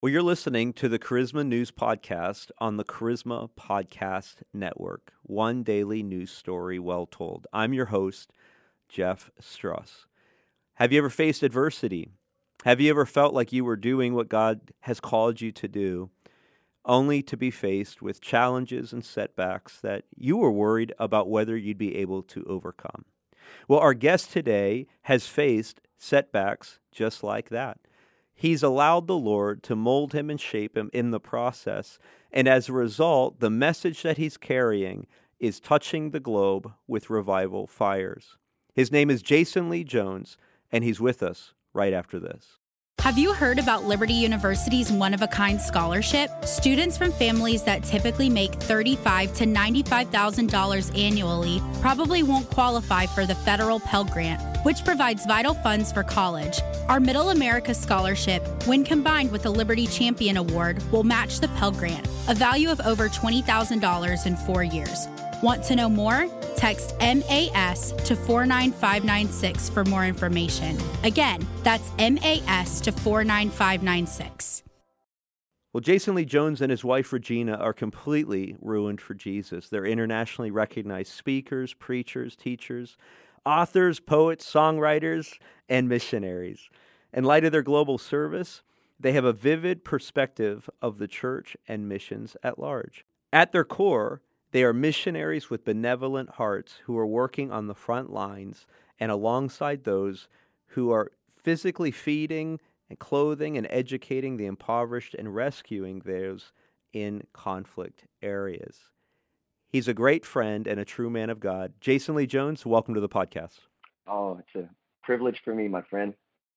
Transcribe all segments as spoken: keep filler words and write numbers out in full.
Well, you're listening to the Charisma News Podcast on the Charisma Podcast Network, one daily news story well told. I'm your host, Jeff Strauss. Have you ever faced adversity? Have you ever felt like you were doing what God has called you to do, only to be faced with challenges and setbacks that you were worried about whether you'd be able to overcome? Well, our guest today has faced setbacks just like that. He's allowed the Lord to mold him and shape him in the process. And as a result, the message that he's carrying is touching the globe with revival fires. His name is Jason Lee Jones, and he's with us right after this. Have you heard about Liberty University's one-of-a-kind scholarship? Students from families that typically make thirty-five thousand to ninety-five thousand dollars annually probably won't qualify for the federal Pell Grant, which provides vital funds for college. Our Middle America Scholarship, when combined with the Liberty Champion Award, will match the Pell Grant, a value of over twenty thousand dollars in four years. Want to know more? Text M A S to four nine five nine six for more information. Again, that's M A S to four nine five nine six. Well, Jason Lee Jones and his wife Regina are completely ruined for Jesus. They're internationally recognized speakers, preachers, teachers, authors, poets, songwriters, and missionaries. In light of their global service, they have a vivid perspective of the church and missions at large. At their core, they are missionaries with benevolent hearts who are working on the front lines and alongside those who are physically feeding and clothing and educating the impoverished and rescuing those in conflict areas. He's a great friend and a true man of God. Jason Lee Jones, welcome to the podcast. Oh, it's a privilege for me, my friend.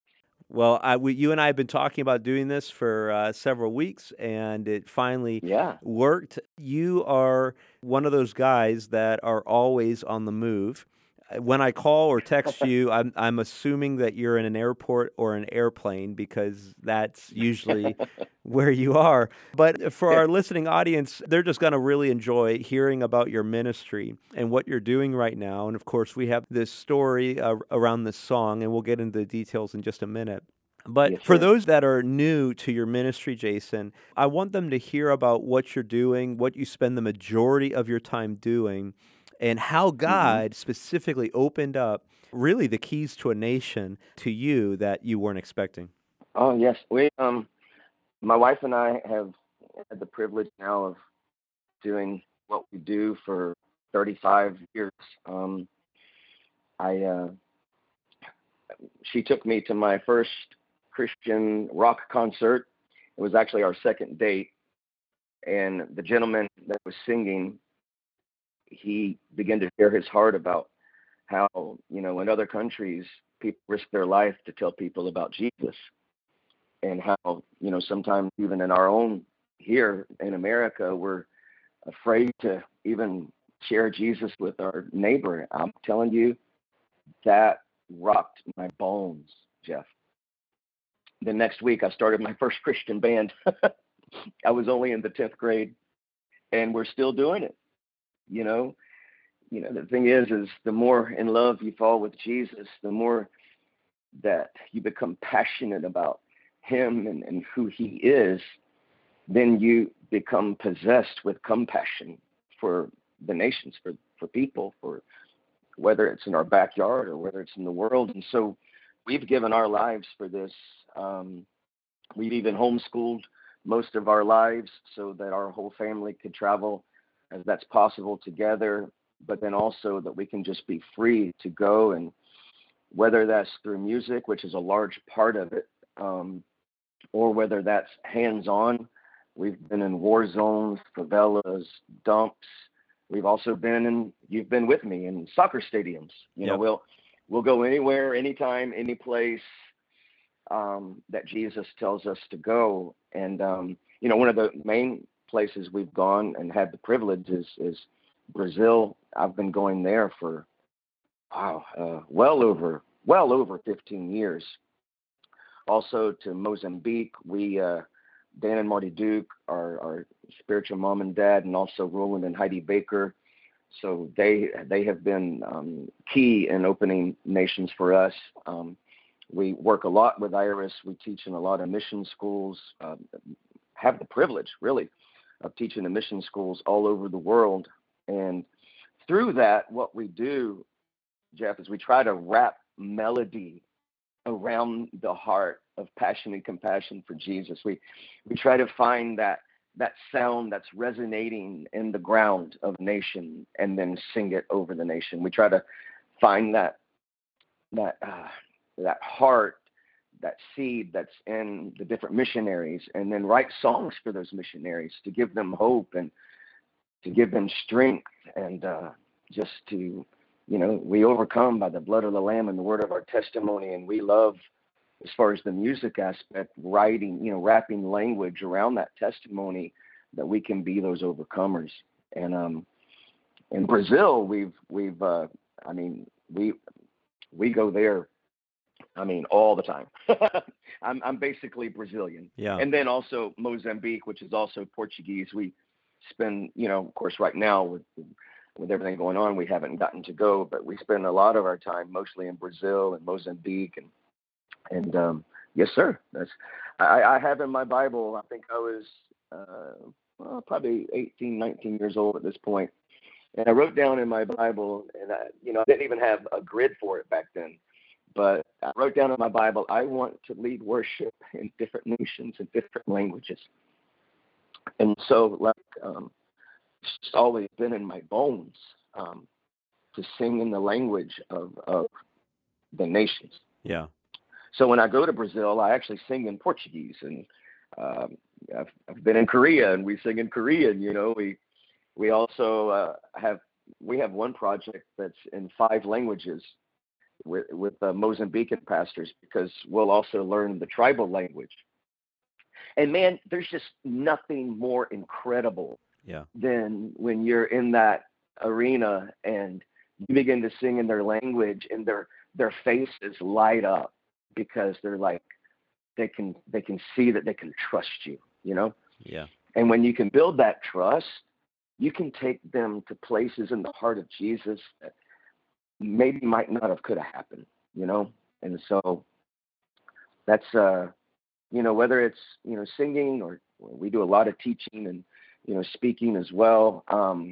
Well, I, we, you and I have been talking about doing this for uh, several weeks, and it finally Yeah. worked. You are one of those guys that are always on the move. When I call or text you, I'm I'm assuming that you're in an airport or an airplane because that's usually where you are. But for our listening audience, they're just going to really enjoy hearing about your ministry and what you're doing right now. And of course, we have this story uh, around this song, and we'll get into the details in just a minute. But Yes, for sir. those that are new to your ministry, Jason, I want them to hear about what you're doing, what you spend the majority of your time doing, and how God Mhm. specifically opened up really the keys to a nation to you that you weren't expecting. Oh, yes. We, um, my wife and I have had the privilege now of doing what we do for thirty-five years. Um, I, uh, she took me to my first Christian rock concert. It was actually our second date, and the gentleman that was singing, he began to share his heart about how, you know, in other countries, people risk their life to tell people about Jesus, and how, you know, sometimes even in our own here in America, we're afraid to even share Jesus with our neighbor. I'm telling you, that rocked my bones, Jeff. The next week, I started my first Christian band. I was only in the tenth grade, and we're still doing it. You know, you know, the thing is, is the more in love you fall with Jesus, the more that you become passionate about him and, and who he is, then you become possessed with compassion for the nations, for, for people, for whether it's in our backyard or whether it's in the world. And so we've given our lives for this. Um, we've even homeschooled most of our lives so that our whole family could travel as that's possible together, but then also that we can just be free to go, and whether that's through music, which is a large part of it, um, or whether that's hands-on. We've been in war zones, favelas, dumps. We've also been in, you've been with me, in soccer stadiums. You know, Yep. we'll we'll go anywhere, anytime, any place um, that Jesus tells us to go. And, um, you know, one of the main places we've gone and had the privilege is, is Brazil. I've been going there for, wow, uh, well over, well over fifteen years. Also to Mozambique. We, uh, Dan and Marty Duke, our, our spiritual mom and dad, and also Roland and Heidi Baker. So they they have been um, key in opening nations for us. Um, we work a lot with Iris. We teach in a lot of mission schools, uh, have the privilege, really, of teaching in mission schools all over the world. And through that, what we do, Jeff, is we try to wrap melody around the heart of passion and compassion for Jesus. We we try to find that that sound that's resonating in the ground of a nation and then sing it over the nation. We try to find that that uh, that heart, that seed that's in the different missionaries, and then write songs for those missionaries to give them hope and to give them strength, and uh, just to, you know, we overcome by the blood of the Lamb and the word of our testimony. And we love, as far as the music aspect, writing, you know, wrapping language around that testimony that we can be those overcomers. And um, in Brazil, we've, we've, uh, I mean, we, we go there, I mean, all the time. I'm, I'm basically Brazilian. Yeah. And then also Mozambique, which is also Portuguese. We spend, you know, of course, right now with, with everything going on, we haven't gotten to go, but we spend a lot of our time mostly in Brazil and Mozambique. And, and um, yes, sir. That's, I, I have in my Bible, I think I was uh, well, probably eighteen, nineteen years old at this point. And I wrote down in my Bible, and I, you know, I didn't even have a grid for it back then, but I wrote down in my Bible, I want to lead worship in different nations and different languages. And so, like, um, it's just always been in my bones um, to sing in the language of, of the nations. Yeah. So when I go to Brazil, I actually sing in Portuguese, and um, I've, I've been in Korea, and we sing in Korean. You know, we we also uh, have we have one project that's in five languages with with uh, Mozambican pastors, because we'll also learn the tribal language. And man, there's just nothing more incredible yeah. than when you're in that arena and you begin to sing in their language, and their their faces light up because they're like, they can they can see that they can trust you, you know? Yeah. And when you can build that trust, you can take them to places in the heart of Jesus that maybe might not have could have happened, you know? And so that's uh you know, whether it's, you know, singing, or we do a lot of teaching and, you know, speaking as well. Um,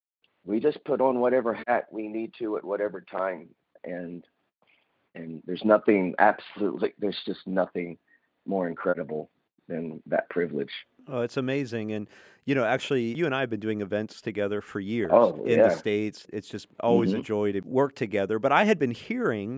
we just put on whatever hat we need to at whatever time. And, and there's nothing absolutely, there's just nothing more incredible than that privilege. Oh, it's amazing. And, you know, actually, you and I have been doing events together for years Oh, in yeah. the States. It's just always Mhm. a joy to work together. But I had been hearing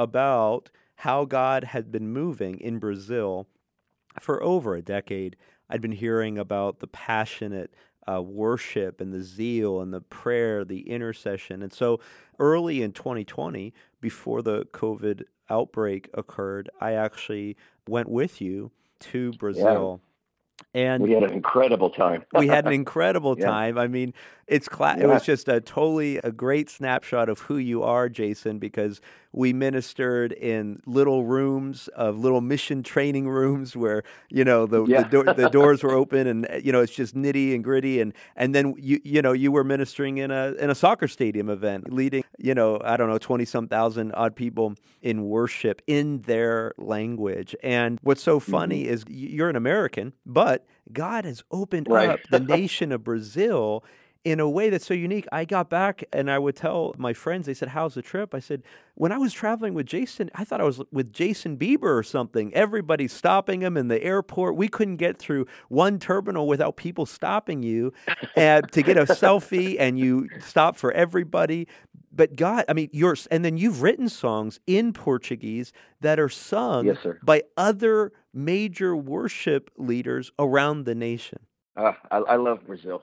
about how God had been moving in Brazil for over a decade. I'd been hearing about the passionate uh, worship and the zeal and the prayer, the intercession. And so early in twenty twenty, before the COVID outbreak occurred, I actually went with you to Brazil. And we had an incredible time. we had an incredible Yeah. time. I mean, it's cla- it Yeah. was just a totally a great snapshot of who you are, Jason, because we ministered in little rooms of little mission training rooms where, you know, the Yeah. the, door, the doors were open, and, you know, it's just nitty and gritty. And and then you you know you were ministering in a in a soccer stadium event, leading, you know, I don't know, twenty some thousand odd people in worship in their language. And what's so funny Mm-hmm. is y- you're an American, but God has opened Right. up the nation of Brazil in a way that's so unique. I got back and I would tell my friends, they said, how's the trip? I said, when I was traveling with Jason, I thought I was with Jason Bieber or something. Everybody's stopping him in the airport. We couldn't get through one terminal without people stopping you and to get a selfie, and you stop for everybody. But God, I mean, yours, and then you've written songs in Portuguese that are sung Yes, sir. by other major worship leaders around the nation. Uh, I, I love Brazil.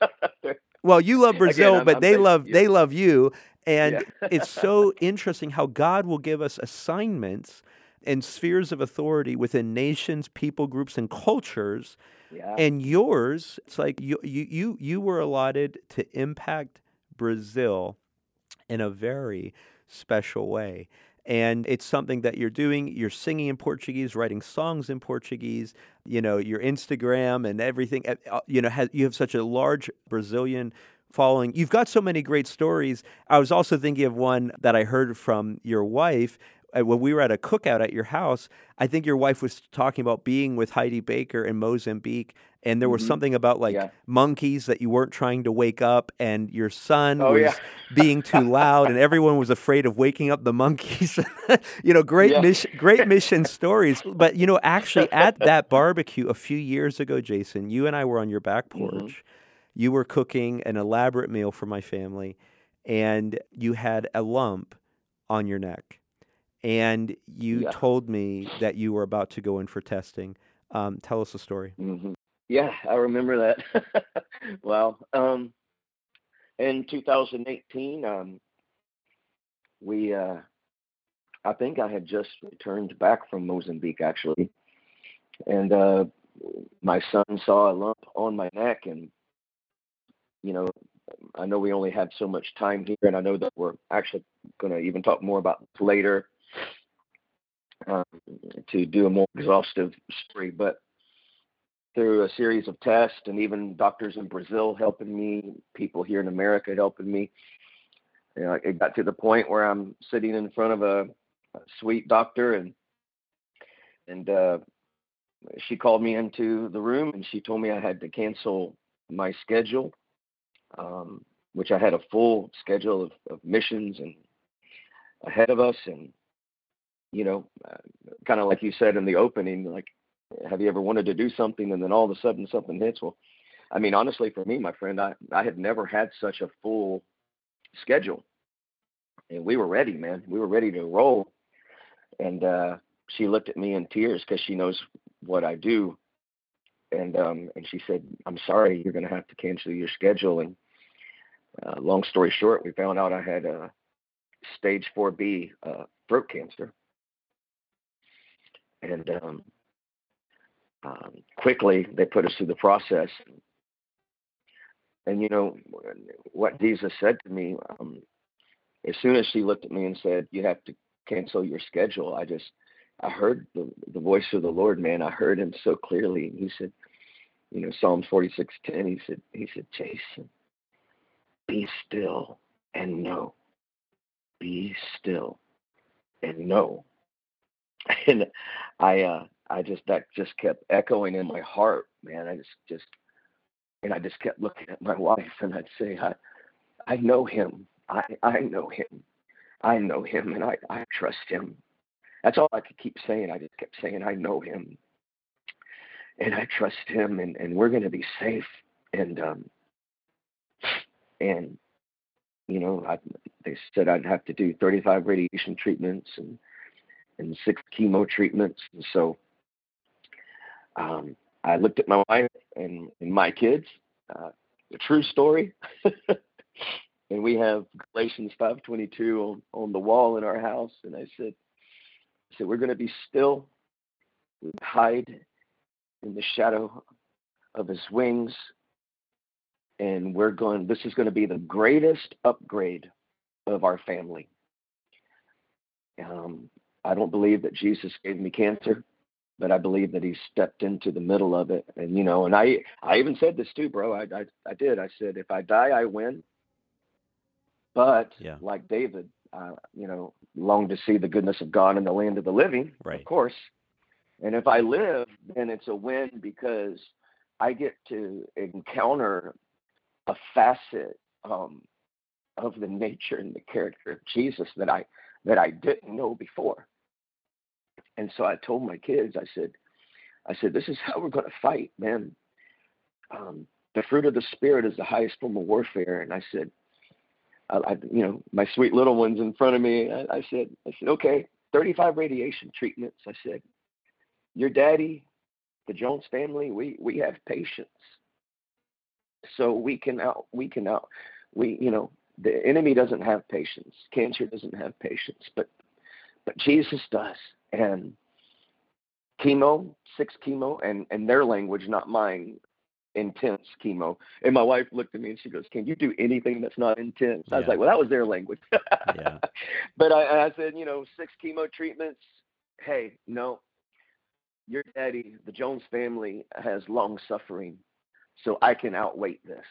Well, you love Brazil, I'm- but I'm they thank love you. they love you, and Yeah. it's so interesting how God will give us assignments and spheres of authority within nations, people groups, and cultures. Yeah. And yours, it's like you you you you were allotted to impact Brazil in a very special way. And it's something that you're doing. You're singing in Portuguese, writing songs in Portuguese. You know, your Instagram and everything. uh, You know, has, you have such a large Brazilian following. You've got so many great stories. I was also thinking of one that I heard from your wife. uh, when we were at a cookout at your house, I think your wife was talking about being with Heidi Baker in Mozambique, and there was hmm something about like Yeah. monkeys that you weren't trying to wake up, and your son Oh yeah. was being too loud, and everyone was afraid of waking up the monkeys. you know, great Yeah. mission, great mission stories. But you know, actually, at that barbecue a few years ago, Jason, you and I were on your back hmm porch. You were cooking an elaborate meal for my family, and you had a lump on your neck. And you Yeah. told me that you were about to go in for testing. Um, tell us the story. hmm Yeah, I remember that. Well, um, in two thousand eighteen, um, we, uh, I think I had just returned back from Mozambique actually, and uh, my son saw a lump on my neck, and you know, I know we only had so much time here, and I know that we're actually going to even talk more about this later um, to do a more exhaustive story, but through a series of tests and even doctors in Brazil helping me, people here in America helping me, you know, it got to the point where I'm sitting in front of a, a sweet doctor, and and uh, she called me into the room and she told me I had to cancel my schedule, um, which I had a full schedule of, of missions and ahead of us, and you know, uh, kind of like you said in the opening, like, have you ever wanted to do something and then all of a sudden something hits? Well, I mean, honestly, for me, my friend, I, I had never had such a full schedule, and we were ready, man. We were ready to roll. And uh, she looked at me in tears because she knows what I do. And um, and she said, I'm sorry, you're going to have to cancel your schedule. And uh, long story short, we found out I had uh, stage four B uh, throat cancer. And um, um, quickly, they put us through the process. And, you know, what Jesus said to me, um, as soon as she looked at me and said, you have to cancel your schedule, I just, I heard the, the voice of the Lord, man. I heard him so clearly. He said, you know, Psalms forty-six ten, he said, he said, Jason, be still and know. Be still and know. And I, uh, I just, that just kept echoing in my heart, man. I just, just, and I just kept looking at my wife and I'd say, I, I know him. I, I know him. I know him and I, I trust him. That's all I could keep saying. I just kept saying, I know him and I trust him, and, and we're going to be safe. And, um, and, you know, I, they said I'd have to do thirty-five radiation treatments and, and six chemo treatments. And so um, I looked at my wife and, and my kids, uh, the true story. And we have Galatians five twenty-two on, on the wall in our house. And I said, I said, we're going to be still, hide in the shadow of his wings. And we're going, this is going to be the greatest upgrade of our family. Um, I don't believe that Jesus gave me cancer, but I believe that he stepped into the middle of it. And, you know, and I, I even said this too, bro. I, I, I did. I said, if I die, I win. But Yeah. like David, uh, you know, long to see the goodness of God in the land of the living, Right. of course. And if I live, then it's a win because I get to encounter a facet um, of the nature and the character of Jesus that I that I didn't know before. And so I told my kids, I said, I said, this is how we're going to fight, man. Um, the fruit of the Spirit is the highest form of warfare. And I said, I, I, you know, my sweet little ones in front of me, I, I said, I said, okay, thirty-five radiation treatments. I said, your daddy, the Jones family, we, we have patience. So we can out, we can out, we, you know, the enemy doesn't have patience. Cancer doesn't have patience, but, but Jesus does. And chemo, six chemo, and, and their language, not mine, intense chemo. And my wife looked at me and she goes, can you do anything that's not intense? I was Yeah. like, well, that was their language. Yeah. But I, I said, you know, six chemo treatments. Hey, no, your daddy, the Jones family, has long suffering, so I can outwait this.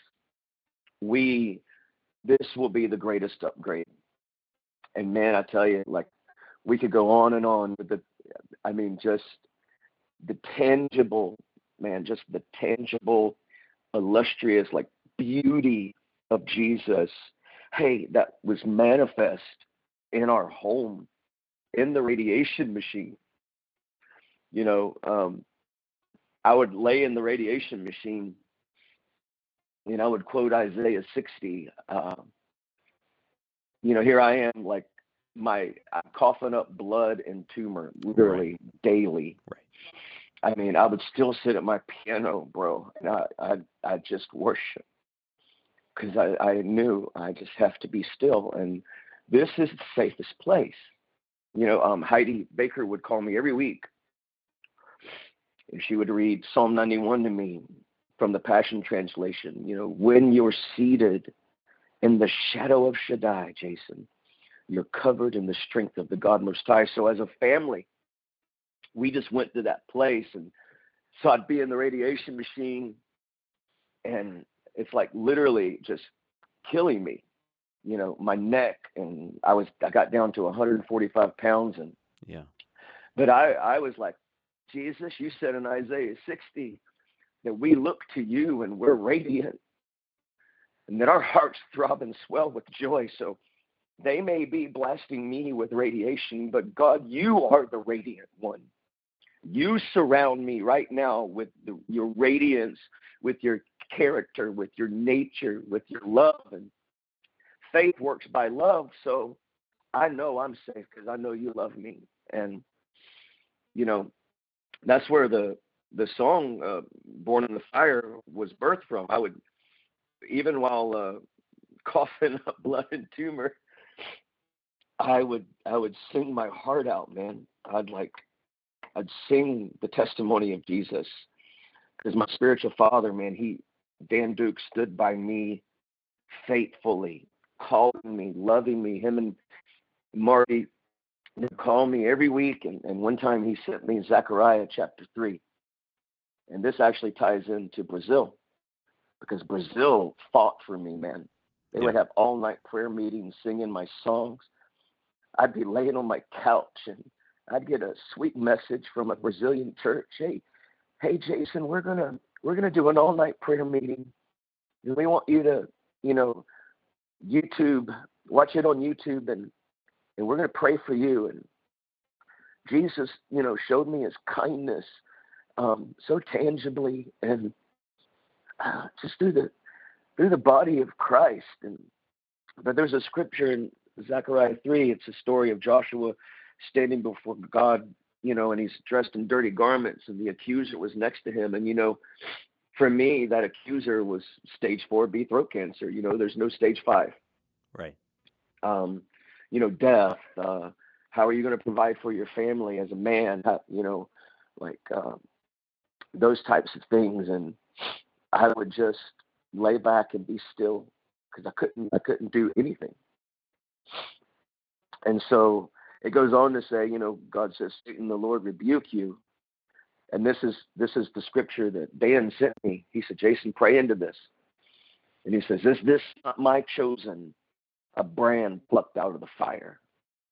We, this will be the greatest upgrade. And man, I tell you, like we could go on and on with the, I mean, just the tangible, man, just the tangible, illustrious, like beauty of Jesus. Hey, that was manifest in our home, in the radiation machine. You know, um, I would lay in the radiation machine and I would quote Isaiah sixty. Uh, you know, here I am, like my I'm coughing up blood and tumor literally right. daily. Right. I mean, I would still sit at my piano, bro, and I I, I just worship because I, I knew I just have to be still, and this is the safest place. You know, um, Heidi Baker would call me every week, and she would read Psalm ninety-one to me from the Passion Translation. You know, when you're seated in the shadow of Shaddai, Jason, you're covered in the strength of the God Most High. So as a family, we just went to that place, and so I'd be in the radiation machine, and it's like literally just killing me, you know, my neck, and I was I got down to one hundred forty-five pounds, and yeah, but I I was like, Jesus, you said in Isaiah sixty that we look to you and we're radiant, and that our hearts throb and swell with joy. So they may be blasting me with radiation, but God, you are the radiant one. You surround me right now with the, your radiance, with your character, with your nature, with your love. And faith works by love. So I know I'm safe because I know you love me. And, you know, that's where the the song uh, Born in the Fire was birthed from. I would, even while uh, coughing up blood and tumor, I would I would sing my heart out, man. I'd like, I'd sing the testimony of Jesus, because my spiritual father, man, he, Dan Duke, stood by me faithfully, calling me, loving me. Him and Marty would call me every week, and, and one time he sent me Zechariah chapter three. And this actually ties into Brazil, because Brazil fought for me, man. They yeah. would have all-night prayer meetings singing my songs. I'd be laying on my couch, and I'd get a sweet message from a Brazilian church. Hey, hey, Jason, we're gonna we're gonna do an all-night prayer meeting, and we want you to, you know, YouTube, watch it on YouTube, and and we're gonna pray for you. And Jesus, you know, showed me his kindness um, so tangibly, and uh, just through the through the body of Christ. And but there's a scripture in Zechariah three. It's a story of Joshua standing before God, you know, and he's dressed in dirty garments, and the accuser was next to him. And, you know, for me, that accuser was stage four B throat cancer. You know, there's no stage five. Right. Um, you know, death. Uh, how are you going to provide for your family as a man? How, you know, like uh, those types of things. And I would just lay back and be still, because I couldn't, I couldn't do anything. And so it goes on to say, you know, God says, Satan, the Lord rebuke you. And this is this is the scripture that Dan sent me. He said, Jason, pray into this. And he says, is this not my chosen, a brand plucked out of the fire?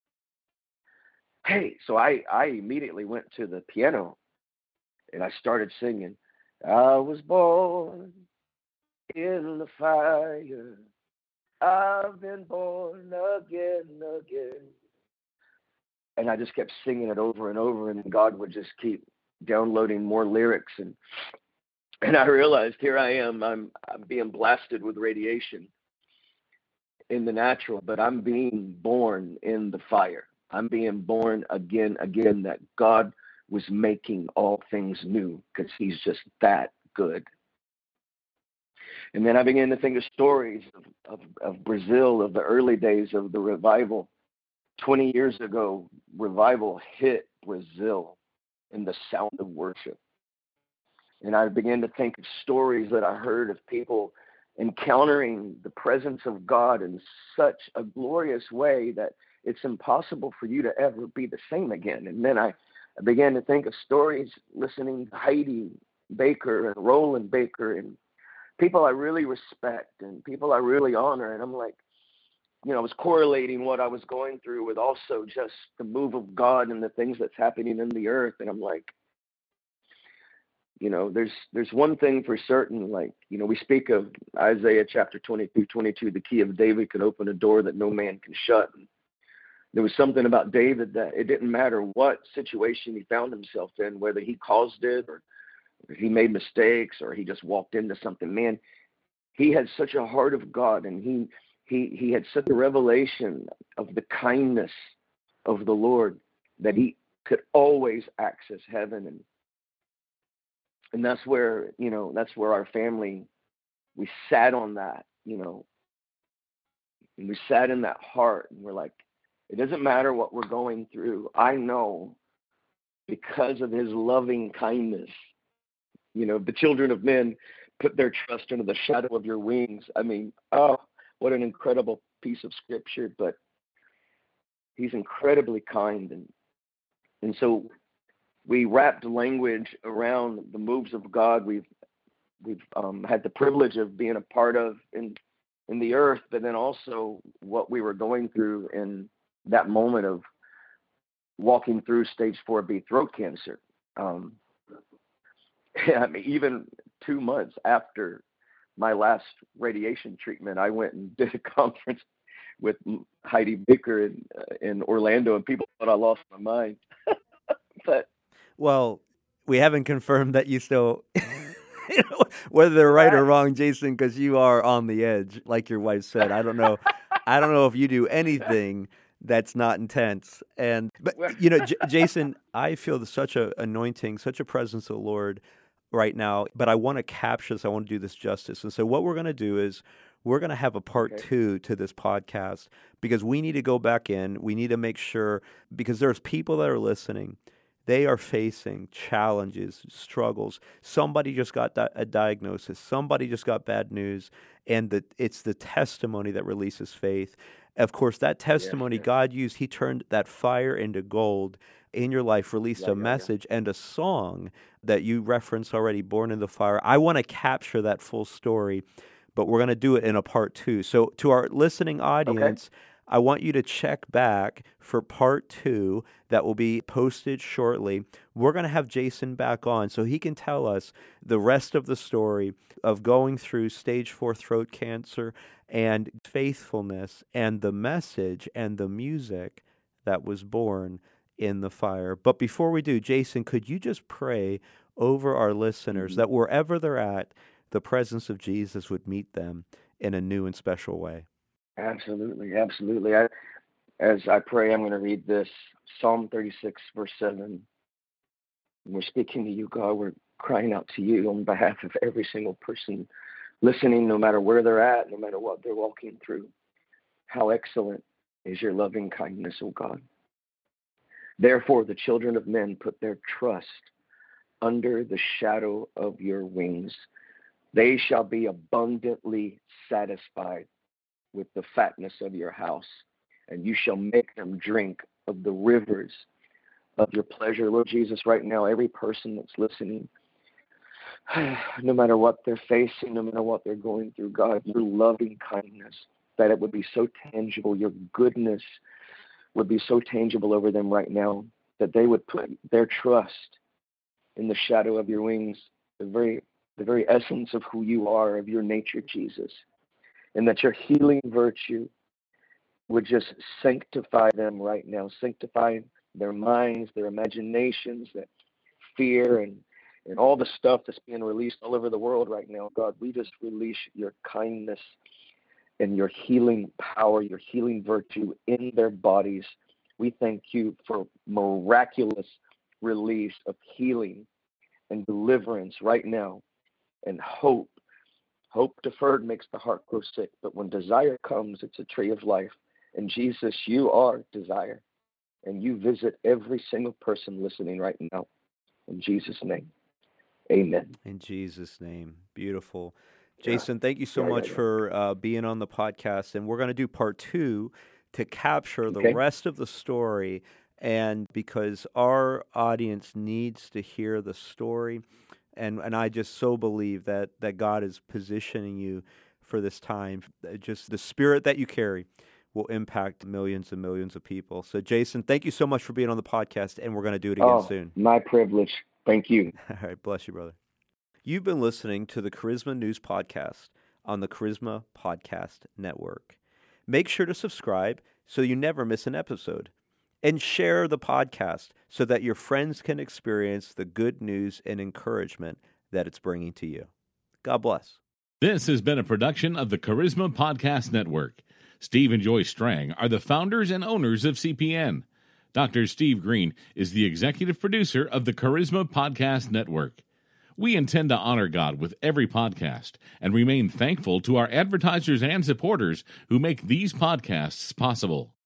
Hey, so I, I immediately went to the piano, and I started singing, I was born in the fire. I've been born again, again. And I just kept singing it over and over, and God would just keep downloading more lyrics. And and I realized, here I am, I'm, I'm being blasted with radiation in the natural, but I'm being born in the fire. I'm being born again, again, that God was making all things new, because he's just that good. And then I began to think of stories of, of, of Brazil, of the early days of the revival. twenty years ago, revival hit Brazil in the sound of worship. And I began to think of stories that I heard of people encountering the presence of God in such a glorious way that it's impossible for you to ever be the same again. And then I, I began to think of stories listening to Heidi Baker and Roland Baker and people I really respect and people I really honor. And I'm like, you know, I was correlating what I was going through with also just the move of God and the things that's happening in the earth. And I'm like, you know, there's there's one thing for certain. Like, you know, we speak of Isaiah chapter twenty-two, twenty-two, the key of David could open a door that no man can shut. And there was something about David that it didn't matter what situation he found himself in, whether he caused it or he made mistakes or he just walked into something. Man, he had such a heart of God, and he he he had such a revelation of the kindness of the Lord that he could always access heaven. And and that's where, you know, that's where our family, we sat on that, you know, and we sat in that heart, and we're like, it doesn't matter what we're going through. I know because of his loving kindness, you know, the children of men put their trust under the shadow of your wings. I mean, oh, what an incredible piece of scripture, but he's incredibly kind. And and so we wrapped language around the moves of God we've we've um, had the privilege of being a part of in in the earth, but then also what we were going through in that moment of walking through stage four B throat cancer. Um, I mean, even two months after my last radiation treatment, I went and did a conference with Heidi Baker in, uh, in Orlando, and people thought I lost my mind. But well, we haven't confirmed that you still, you know, whether they're right or wrong, Jason, because you are on the edge, like your wife said. I don't know. I don't know if you do anything that's not intense. And, but, you know, J- Jason, I feel such a anointing, such a presence of the Lord right now, but I want to capture this. I want to do this justice. And so what we're going to do is we're going to have a part Okay. two to this podcast, because we need to go back in. We need to make sure, because there's people that are listening. They are facing challenges, struggles. Somebody just got di- a diagnosis. Somebody just got bad news. And the, it's the testimony that releases faith. Of course, that testimony yes. God used, he turned that fire into gold in your life, released Yeah, a yeah, yeah. message and a song that you referenced already, Born in the Fire. I want to capture that full story, but we're going to do it in a part two. So to our listening audience, I want you to check back for part two that will be posted shortly. We're going to have Jason back on so he can tell us the rest of the story of going through stage four throat cancer and faithfulness and the message and the music that was born in the fire. But before we do, Jason, could you just pray over our listeners Mhm. that wherever they're at, the presence of Jesus would meet them in a new and special way? Absolutely, absolutely. I, as I pray, I'm going to read this Psalm thirty-six, verse seven. We're speaking to you, God. We're crying out to you on behalf of every single person listening, no matter where they're at, no matter what they're walking through. How excellent is your loving kindness, O God. Therefore, the children of men put their trust under the shadow of your wings. They shall be abundantly satisfied with the fatness of your house, and you shall make them drink of the rivers of your pleasure. Lord Jesus, right now, every person that's listening, no matter what they're facing, no matter what they're going through, God, your loving kindness, that it would be so tangible, your goodness would be so tangible over them right now, that they would put their trust in the shadow of your wings, the very, the very essence of who you are, of your nature, Jesus. And that your healing virtue would just sanctify them right now, sanctify their minds, their imaginations, that fear and, and all the stuff that's being released all over the world right now. God, we just release your kindness and your healing power, your healing virtue in their bodies. We thank you for miraculous release of healing and deliverance right now, and hope. Hope deferred makes the heart grow sick, but when desire comes, it's a tree of life. And Jesus, you are desire, and you visit every single person listening right now. In Jesus' name, amen. In Jesus' name. Beautiful. Yeah. Jason, thank you so Yeah, yeah, much yeah. for uh, being on the podcast. And we're going to do part two to capture the Okay. rest of the story. And because our audience needs to hear the story. And, and I just so believe that, that God is positioning you for this time. Just the spirit that you carry. will impact millions and millions of people. So, Jason, thank you so much for being on the podcast, and we're going to do it again oh, soon. My privilege. Thank you. All right. Bless you, brother. You've been listening to the Charisma News Podcast on the Charisma Podcast Network. Make sure to subscribe so you never miss an episode, and share the podcast so that your friends can experience the good news and encouragement that it's bringing to you. God bless. This has been a production of the Charisma Podcast Network. Steve and Joy Strang are the founders and owners of C P N. Doctor Steve Green is the executive producer of the Charisma Podcast Network. We intend to honor God with every podcast and remain thankful to our advertisers and supporters who make these podcasts possible.